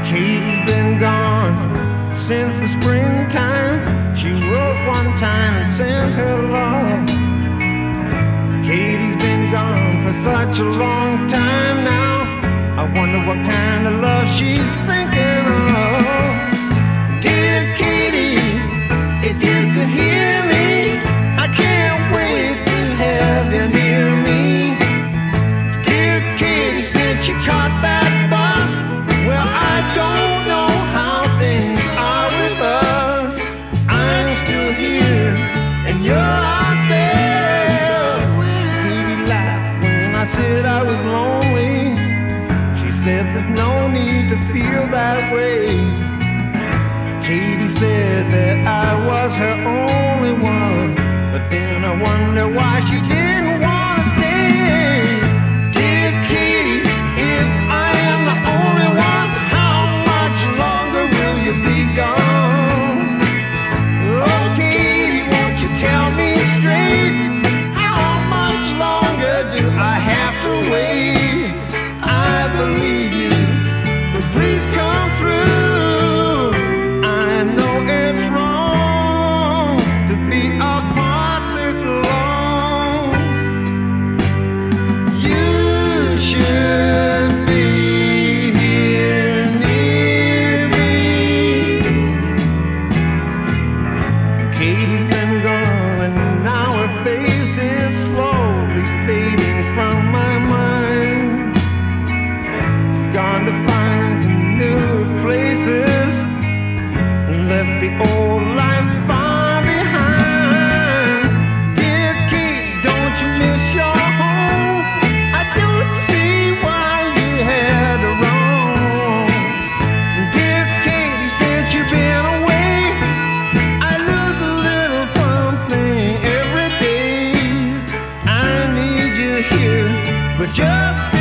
Katie's been gone since the springtime. She wrote one time and sent her love. Katie's been gone for such a long time now. I wonder what kind of love she's thinking of. Dear Katie, if you could hear me, I can't wait to have you near me. Dear Katie, since you caught that bus, well, I don't know how things are with us. I'm still here and you're out there. Katie laughed when I said I was lonely. She said there's no need to feel that way. Katie said that I was her only one, but then I wonder why she didn't want to stay. Dear Katie, if I am the only one, how much longer will you be gone? Oh, Katie, won't you tell me straight? How much longer do I have to wait? I believe you, but please come through. I know it's wrong to be apart this long. You should be here near me. Katie's been gone and now her face is slowly fading from my mind. She's gone to find some new places, left the old life far behind. Dear Katie, don't you miss your home? I don't see why you had a wrong. Dear Katie, since you've been away, I lose a little something every day. I need you here, but just